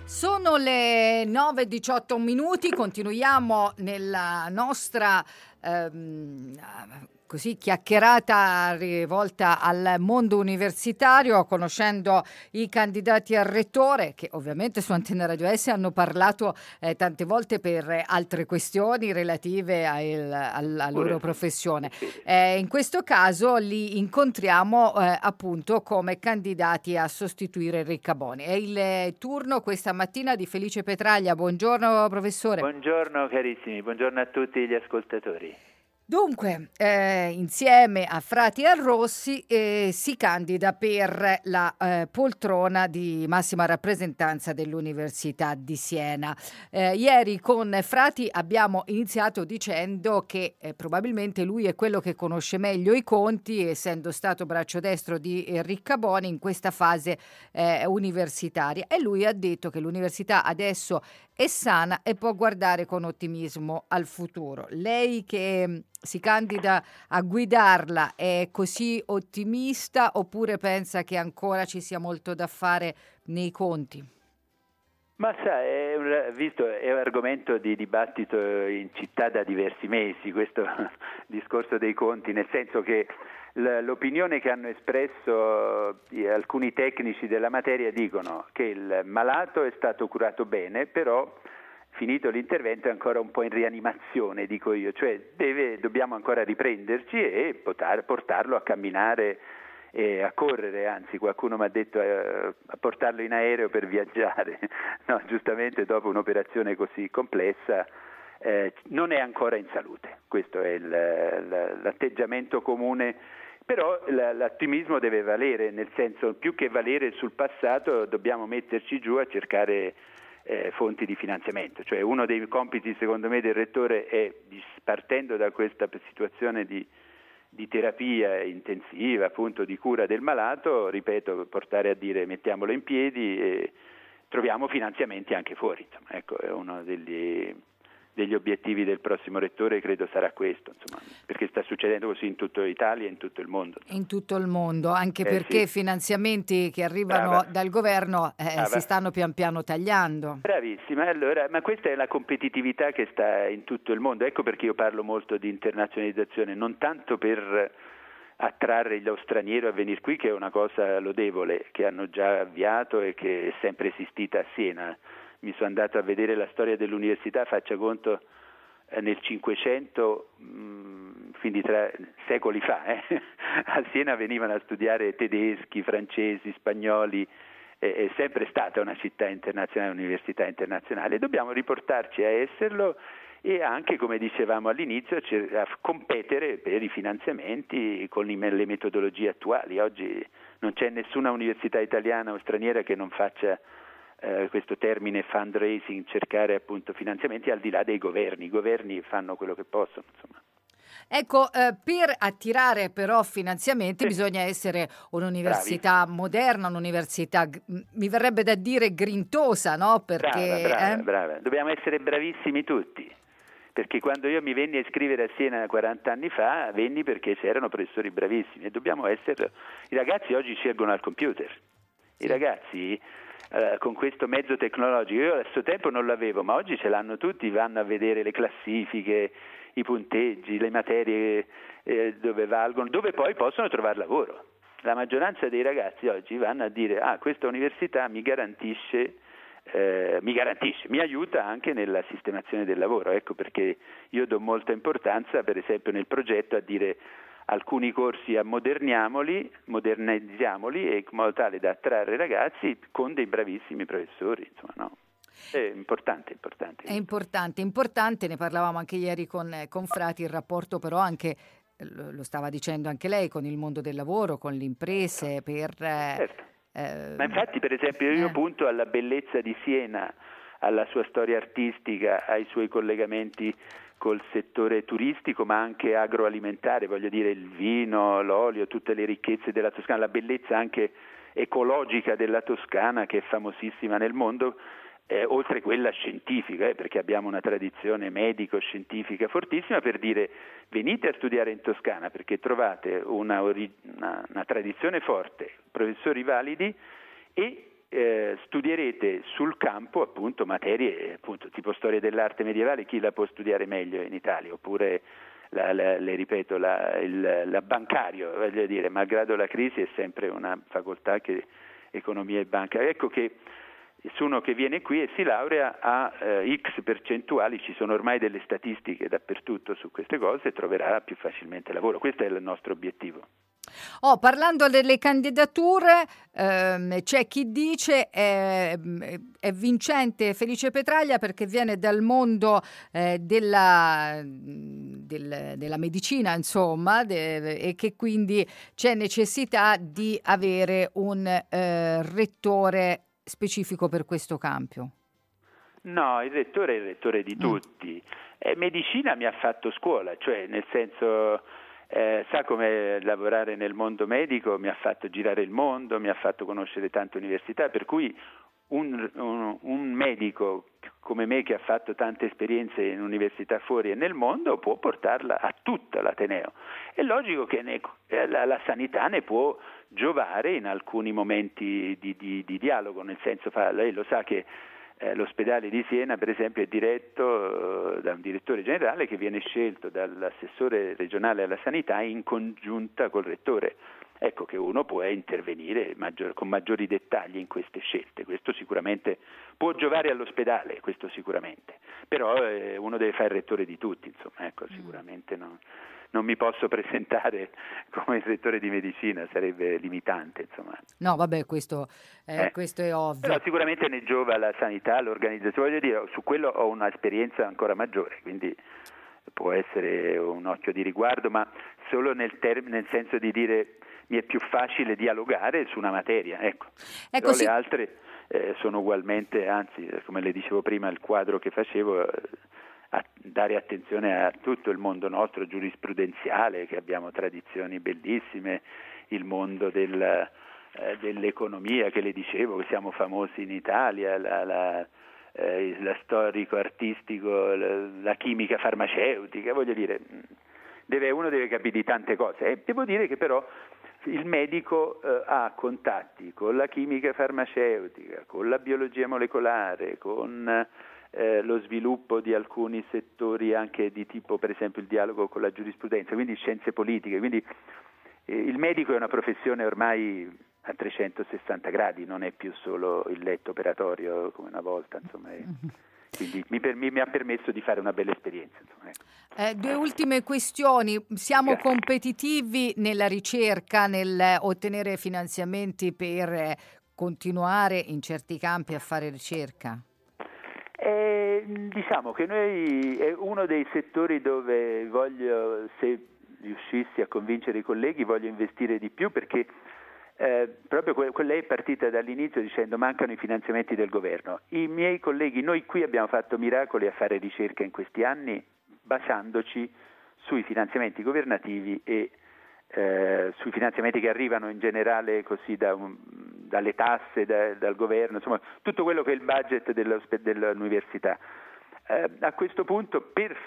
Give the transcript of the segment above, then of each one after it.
Sono le 9:18 minuti, continuiamo nella nostra così chiacchierata rivolta al mondo universitario, conoscendo i candidati a rettore che ovviamente su Antenne Radio S hanno parlato tante volte per altre questioni relative alla loro professione. In questo caso li incontriamo appunto come candidati a sostituire Riccaboni. È il turno questa mattina di Felice Petraglia. Buongiorno professore. Buongiorno carissimi, buongiorno a tutti gli ascoltatori. Dunque, insieme a Frati e a Rossi si candida per la poltrona di massima rappresentanza dell'Università di Siena. Ieri con Frati abbiamo iniziato dicendo che probabilmente lui è quello che conosce meglio i conti, essendo stato braccio destro di Riccaboni in questa fase universitaria, e lui ha detto che l'università adesso è sana e può guardare con ottimismo al futuro. Lei che si candida a guidarla è così ottimista oppure pensa che ancora ci sia molto da fare nei conti? Ma sa, è un argomento di dibattito in città da diversi mesi, questo discorso dei conti, nel senso che l'opinione che hanno espresso alcuni tecnici della materia dicono che il malato è stato curato bene, però finito l'intervento è ancora un po' in rianimazione, dico io, cioè dobbiamo ancora riprenderci e portarlo a camminare e a correre, anzi qualcuno mi ha detto a portarlo in aereo per viaggiare, no, giustamente dopo un'operazione così complessa non è ancora in salute, questo è l'atteggiamento comune, però l'ottimismo deve valere, nel senso più che valere sul passato dobbiamo metterci giù a cercare fonti di finanziamento, cioè uno dei compiti secondo me del rettore è, partendo da questa situazione di terapia intensiva, appunto di cura del malato, ripeto, portare a dire mettiamolo in piedi e troviamo finanziamenti anche fuori, insomma, ecco, è uno degli obiettivi del prossimo rettore, credo sarà questo, insomma, perché sta succedendo così in tutta Italia e in tutto il mondo. In tutto il mondo, anche perché sì. Finanziamenti che arrivano dal governo si stanno pian piano tagliando. Bravissima, allora, ma questa è la competitività che sta in tutto il mondo, ecco perché io parlo molto di internazionalizzazione, non tanto per attrarre lo straniero a venire qui, che è una cosa lodevole, che hanno già avviato e che è sempre esistita a Siena. Mi sono andato a vedere la storia dell'università, faccia conto nel 500, quindi secoli fa, a Siena venivano a studiare tedeschi, francesi, spagnoli, è sempre stata una città internazionale, un'università internazionale, dobbiamo riportarci a esserlo e anche, come dicevamo all'inizio, a competere per i finanziamenti con le metodologie attuali. Oggi non c'è nessuna università italiana o straniera che non faccia questo termine fundraising, cercare appunto finanziamenti al di là dei governi. I governi fanno quello che possono, insomma. Ecco, per attirare però finanziamenti bisogna essere un'università moderna, un'università, mi verrebbe da dire grintosa, no? Perché, brava. Dobbiamo essere bravissimi tutti. Perché quando io mi venni a iscrivere a Siena 40 anni fa, venni perché c'erano professori bravissimi e dobbiamo essere. I ragazzi oggi scelgono al computer. I ragazzi con questo mezzo tecnologico, io a suo tempo non l'avevo, ma oggi ce l'hanno tutti, vanno a vedere le classifiche, i punteggi, le materie dove valgono, dove poi possono trovare lavoro. La maggioranza dei ragazzi oggi vanno a dire questa università mi garantisce, mi aiuta anche nella sistemazione del lavoro, ecco perché io do molta importanza per esempio nel progetto a dire alcuni corsi modernizziamoli in modo tale da attrarre ragazzi con dei bravissimi professori, insomma, no? È importante. È importante, ne parlavamo anche ieri con Frati, il rapporto però anche, lo stava dicendo anche lei, con il mondo del lavoro, con le imprese, Certo. Ma infatti per esempio io punto alla bellezza di Siena, alla sua storia artistica, ai suoi collegamenti col settore turistico ma anche agroalimentare, voglio dire il vino, l'olio, tutte le ricchezze della Toscana, la bellezza anche ecologica della Toscana che è famosissima nel mondo, oltre quella scientifica, perché abbiamo una tradizione medico-scientifica fortissima, per dire venite a studiare in Toscana perché trovate una tradizione forte, professori validi e studierete sul campo appunto materie appunto tipo storia dell'arte medievale, chi la può studiare meglio in Italia, oppure le ripeto la bancario, voglio dire, malgrado la crisi è sempre una facoltà che economia e banca. Ecco che se uno che viene qui e si laurea ha X percentuali, ci sono ormai delle statistiche dappertutto su queste cose, troverà più facilmente lavoro. Questo è il nostro obiettivo. Parlando delle candidature, c'è chi dice è vincente Felice Petraglia perché viene dal mondo della medicina, insomma, e che quindi c'è necessità di avere un rettore specifico per questo campo. No, il rettore è il rettore di tutti. Medicina mi ha fatto scuola, cioè nel senso... sa come lavorare nel mondo medico, mi ha fatto girare il mondo, mi ha fatto conoscere tante università, per cui un medico come me che ha fatto tante esperienze in università fuori e nel mondo può portarla a tutta l'Ateneo. È logico che la sanità ne può giovare in alcuni momenti di dialogo, nel senso lei lo sa che l'ospedale di Siena, per esempio, è diretto da un direttore generale che viene scelto dall'assessore regionale alla sanità in congiunta col rettore. Ecco che uno può intervenire con maggiori dettagli in queste scelte. Questo sicuramente può giovare all'ospedale, questo sicuramente. Però uno deve fare il rettore di tutti, insomma, ecco, sicuramente no. Non mi posso presentare come il rettore di medicina, sarebbe limitante, insomma. No, vabbè, questo è ovvio. Però sicuramente ne giova la sanità, l'organizzazione, voglio dire, su quello ho un'esperienza ancora maggiore, quindi può essere un occhio di riguardo, ma solo nel senso di dire mi è più facile dialogare su una materia, ecco. Però le altre sono ugualmente, anzi, come le dicevo prima, il quadro che facevo, a dare attenzione a tutto il mondo nostro giurisprudenziale, che abbiamo tradizioni bellissime, il mondo dell'economia che le dicevo, che siamo famosi in Italia, la storico-artistico, la chimica farmaceutica, voglio dire, uno deve capire di tante cose. E devo dire che però il medico ha contatti con la chimica farmaceutica, con la biologia molecolare, con lo sviluppo di alcuni settori anche di tipo, per esempio, il dialogo con la giurisprudenza, quindi scienze politiche. Quindi il medico è una professione ormai a 360 gradi, non è più solo il letto operatorio come una volta, insomma. Quindi mi ha permesso di fare una bella esperienza. Due ultime questioni. Siamo competitivi nella ricerca, nel ottenere finanziamenti per continuare in certi campi a fare ricerca? Diciamo che noi è uno dei settori dove se riuscissi a convincere i colleghi, voglio investire di più, perché proprio lei è partita dall'inizio dicendo mancano i finanziamenti del governo. I miei colleghi, noi qui abbiamo fatto miracoli a fare ricerca in questi anni basandoci sui finanziamenti governativi e sui finanziamenti che arrivano in generale così dalle tasse, dal governo, insomma tutto quello che è il budget dell'università. A questo punto per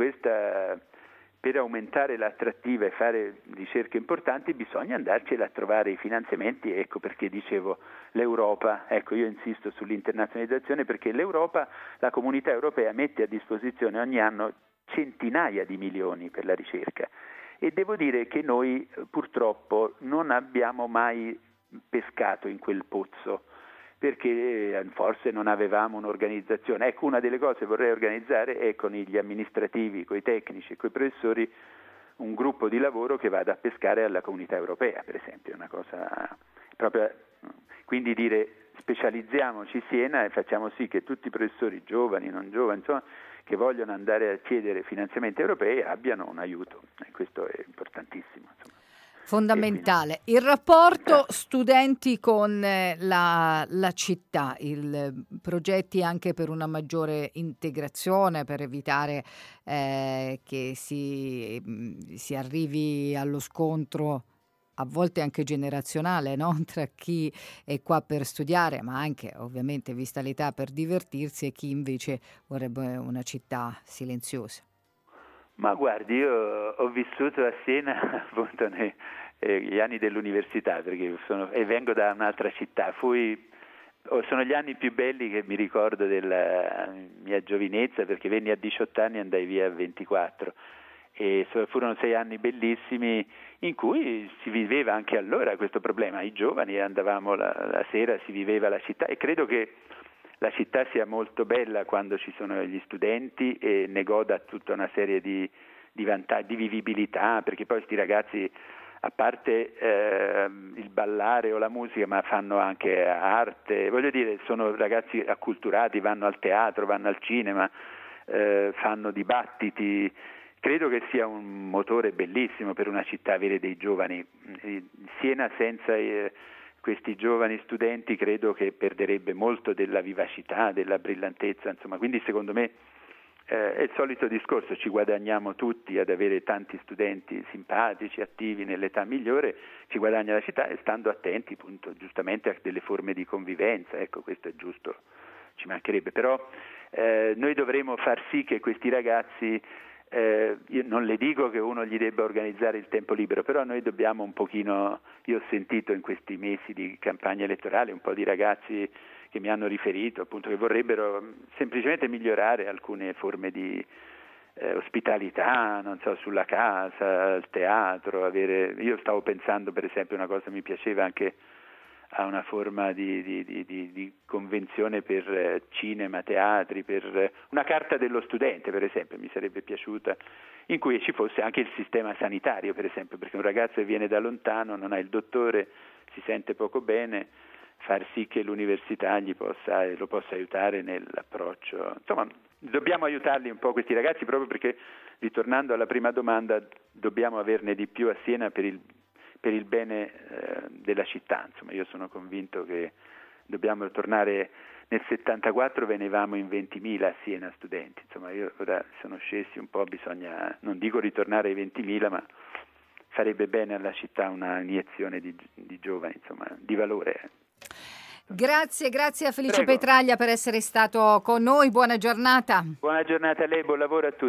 aumentare l'attrattiva e fare ricerche importanti bisogna andarcela a trovare i finanziamenti, ecco perché dicevo l'Europa, ecco io insisto sull'internazionalizzazione perché la comunità europea mette a disposizione ogni anno centinaia di milioni per la ricerca e devo dire che noi purtroppo non abbiamo mai pescato in quel pozzo perché forse non avevamo un'organizzazione. Ecco, una delle cose che vorrei organizzare è con gli amministrativi, con i tecnici e con i professori un gruppo di lavoro che vada a pescare alla comunità europea, per esempio, una cosa proprio, quindi dire specializziamoci Siena e facciamo sì che tutti i professori giovani, non giovani, insomma, che vogliono andare a chiedere finanziamenti europei abbiano un aiuto, e questo è importantissimo, insomma. Fondamentale. Il rapporto studenti con la città, progetti anche per una maggiore integrazione, per evitare che si arrivi allo scontro a volte anche generazionale, no? Tra chi è qua per studiare, ma anche ovviamente vista l'età per divertirsi e chi invece vorrebbe una città silenziosa. Ma guardi, io ho vissuto a Siena appunto negli anni dell'università perché vengo da un'altra città, fui sono gli anni più belli che mi ricordo della mia giovinezza, perché venni a 18 anni e andai via a 24 e furono 6 anni bellissimi in cui si viveva anche allora questo problema. I giovani andavamo la sera, si viveva la città, e credo che la città sia molto bella quando ci sono gli studenti e ne goda tutta una serie di vantaggi, di vivibilità, perché poi questi ragazzi, a parte il ballare o la musica, ma fanno anche arte, voglio dire, sono ragazzi acculturati, vanno al teatro, vanno al cinema, fanno dibattiti. Credo che sia un motore bellissimo per una città avere dei giovani. Siena senza questi giovani studenti credo che perderebbe molto della vivacità, della brillantezza, insomma, quindi secondo me è il solito discorso, ci guadagniamo tutti ad avere tanti studenti simpatici, attivi nell'età migliore, ci guadagna la città, e stando attenti appunto giustamente a delle forme di convivenza, ecco, questo è giusto, ci mancherebbe, però noi dovremo far sì che questi ragazzi, io non le dico che uno gli debba organizzare il tempo libero, però noi dobbiamo un pochino, io ho sentito in questi mesi di campagna elettorale un po' di ragazzi che mi hanno riferito appunto che vorrebbero semplicemente migliorare alcune forme di ospitalità, non so, sulla casa, il teatro, io stavo pensando per esempio, una cosa mi piaceva anche a una forma di convenzione per cinema, teatri, per una carta dello studente per esempio, mi sarebbe piaciuta, in cui ci fosse anche il sistema sanitario per esempio, perché un ragazzo che viene da lontano, non ha il dottore, si sente poco bene, far sì che l'università lo possa aiutare nell'approccio. Insomma, dobbiamo aiutarli un po' questi ragazzi, proprio perché, ritornando alla prima domanda, dobbiamo averne di più a Siena per il bene della città. Insomma, io sono convinto che dobbiamo tornare. Nel 74 venivamo in 20.000 a Siena studenti, insomma ora sono scesi un po', bisogna, non dico ritornare ai 20.000, ma farebbe bene alla città una iniezione di giovani, insomma, di valore. Grazie a Felice Prego. Petraglia per essere stato con noi, buona giornata. Buona giornata a lei, buon lavoro a tutti.